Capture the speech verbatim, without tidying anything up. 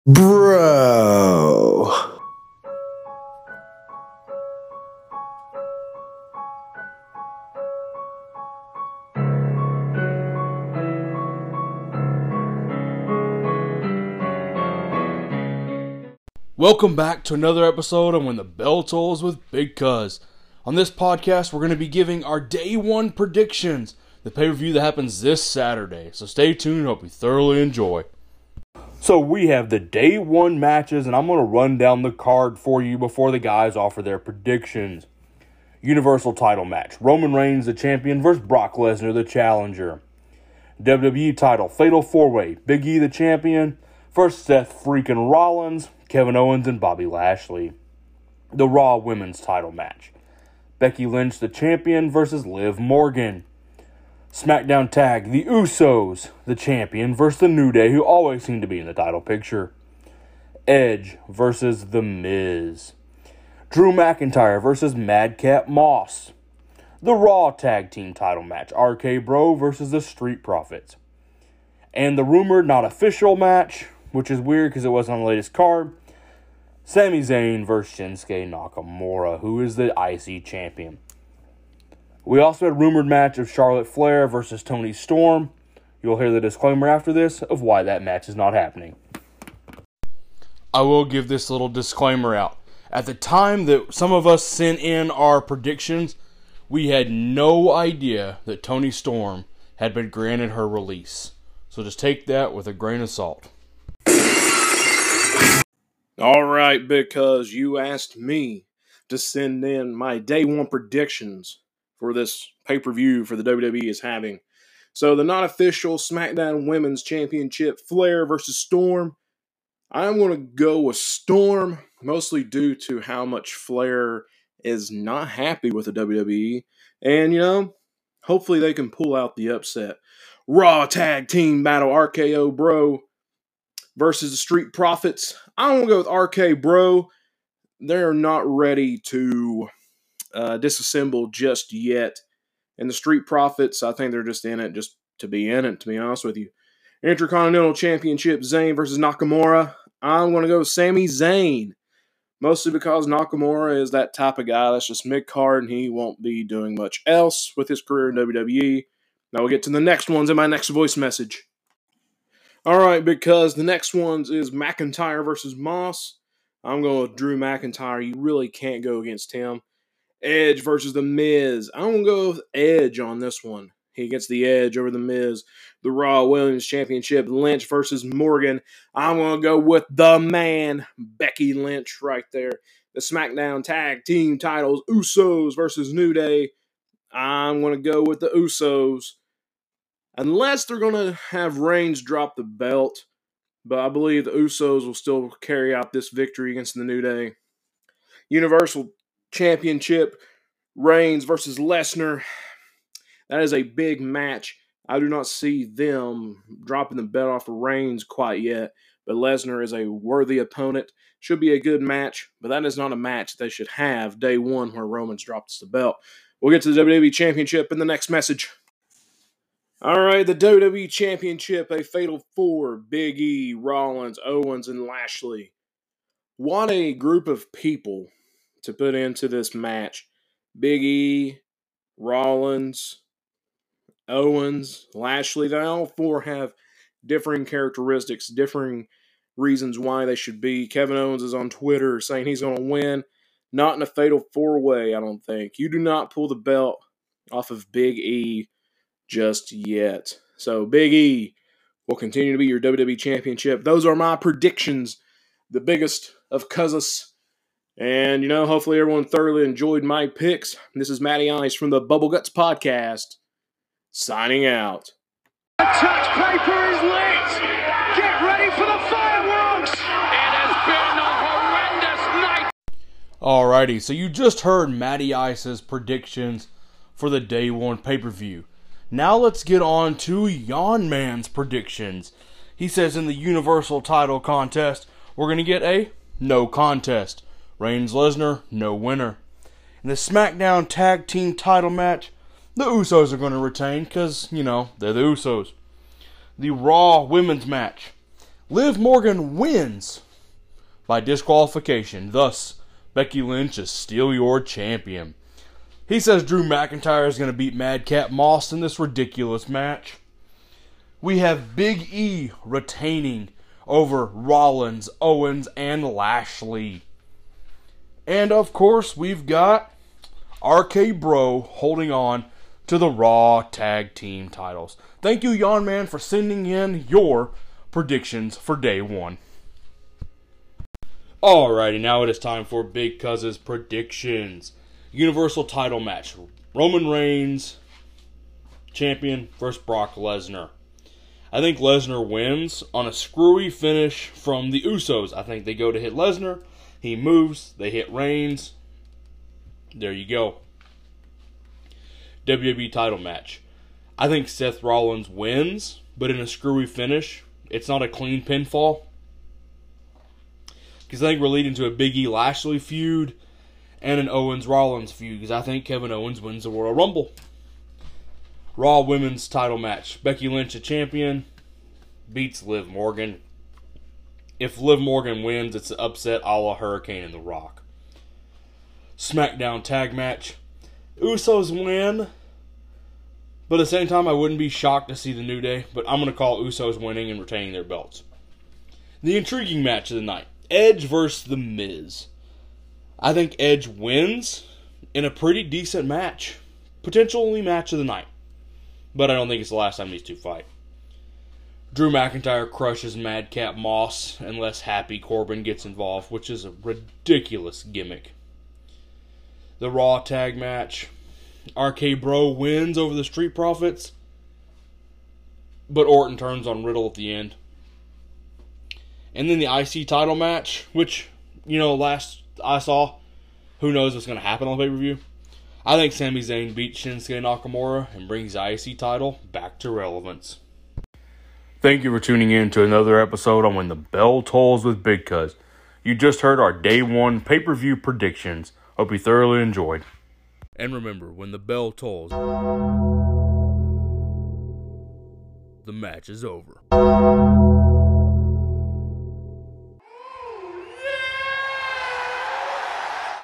Bro. Welcome back to another episode of When the Bell Tolls with Big Cuz. On this podcast, we're going to be giving our day one predictions, the pay-per-view that happens this Saturday. So stay tuned, hope you thoroughly enjoy. So we have the day one matches, and I'm going to run down the card for you before the guys offer their predictions. Universal title match, Roman Reigns the champion versus Brock Lesnar the challenger. W W E title, Fatal four way, Big E the champion versus Seth freaking Rollins, Kevin Owens, and Bobby Lashley. The Raw Women's title match, Becky Lynch the champion versus Liv Morgan. SmackDown tag, the Usos the champion versus the New Day, who always seem to be in the title picture. Edge versus The Miz. Drew McIntyre versus Madcap Moss. The Raw tag team title match, R K Bro versus the Street Profits. And the rumored not official match, which is weird because it wasn't on the latest card, Sami Zayn versus Shinsuke Nakamura, who is the I C champion. We also had a rumored match of Charlotte Flair versus Toni Storm. You'll hear the disclaimer after this of why that match is not happening. I will give this little disclaimer out. At the time that some of us sent in our predictions, we had no idea that Toni Storm had been granted her release. So just take that with a grain of salt. Alright, because you asked me to send in my day one predictions for this pay-per-view for the W W E is having. So the non-official SmackDown Women's Championship, Flair versus Storm. I'm going to go with Storm, mostly due to how much Flair is not happy with the W W E. And, you know, hopefully they can pull out the upset. Raw Tag Team Battle, R K O Bro versus the Street Profits. I'm going to go with R K Bro. They're not ready to uh, disassemble just yet. And the Street Profits, I think they're just in it just to be in it, to be honest with you. Intercontinental Championship, Zayn versus Nakamura. I'm going to go with Sami Zayn. Mostly because Nakamura is that type of guy that's just mid-card and he won't be doing much else with his career in W W E. Now we'll get to the next ones in my next voice message. Alright, because the next ones is McIntyre versus Moss. I'm going with Drew McIntyre. You really can't go against him. Edge versus The Miz. I'm going to go with Edge on this one. He gets the edge over The Miz. The Raw Women's Championship, Lynch versus Morgan. I'm going to go with the man, Becky Lynch, right there. The SmackDown Tag Team titles, Usos versus New Day. I'm going to go with the Usos. Unless they're going to have Reigns drop the belt. But I believe the Usos will still carry out this victory against the New Day. Universal Championship, Reigns versus Lesnar. That is a big match. I do not see them dropping the belt off of Reigns quite yet. But Lesnar is a worthy opponent. Should be a good match. But that is not a match they should have day one where Roman's drops the belt. We'll get to the W W E Championship in the next message. Alright, the W W E Championship, a fatal four, Big E, Rollins, Owens, and Lashley. What a group of people to put into this match. Big E, Rollins, Owens, Lashley, they all four have differing characteristics, differing reasons why they should be. Kevin Owens is on Twitter saying he's going to win. Not in a fatal four-way, I don't think. You do not pull the belt off of Big E just yet. So Big E will continue to be your W W E Championship. Those are my predictions, the biggest of cousins. And, you know, hopefully everyone thoroughly enjoyed my picks. This is Matty Ice from the Bubble Guts Podcast, signing out. The touch paper is lit! Get ready for the fireworks! It has been a horrendous night! Alrighty, so you just heard Matty Ice's predictions for the day one pay-per-view. Now let's get on to Yon Man's predictions. He says in the Universal title contest, we're going to get a no contest. Reigns Lesnar, no winner. In the SmackDown Tag Team title match, the Usos are going to retain because, you know, they're the Usos. The Raw Women's match, Liv Morgan wins by disqualification. Thus, Becky Lynch is still your champion. He says Drew McIntyre is going to beat Madcap Moss in this ridiculous match. We have Big E retaining over Rollins, Owens, and Lashley. And of course, we've got R K Bro holding on to the Raw Tag Team titles. Thank you, Yon Man, for sending in your predictions for day one. Alrighty, now it is time for Big Cuz's predictions. Universal title match. Roman Reigns, champion, versus Brock Lesnar. I think Lesnar wins on a screwy finish from the Usos. I think they go to hit Lesnar. He moves. They hit Reigns. There you go. W W E title match. I think Seth Rollins wins, but in a screwy finish. It's not a clean pinfall. Because I think we're leading to a Big E Lashley feud and an Owens-Rollins feud. Because I think Kevin Owens wins the Royal Rumble. Raw Women's title match. Becky Lynch, a champion, beats Liv Morgan. If Liv Morgan wins, it's an upset a la Hurricane and The Rock. SmackDown tag match. Usos win. But at the same time, I wouldn't be shocked to see the New Day. But I'm going to call Usos winning and retaining their belts. The intriguing match of the night. Edge versus The Miz. I think Edge wins in a pretty decent match. Potentially match of the night. But I don't think it's the last time these two fight. Drew McIntyre crushes Madcap Moss unless Happy Corbin gets involved, which is a ridiculous gimmick. The Raw tag match. R K Bro wins over the Street Profits, but Orton turns on Riddle at the end. And then the I C title match, which, you know, last I saw, who knows what's going to happen on the pay-per-view. I think Sami Zayn beats Shinsuke Nakamura and brings the I C title back to relevance. Thank you for tuning in to another episode on When the Bell Tolls with Big Cuz. You just heard our day one pay-per-view predictions. Hope you thoroughly enjoyed. And remember, when the bell tolls, the match is over.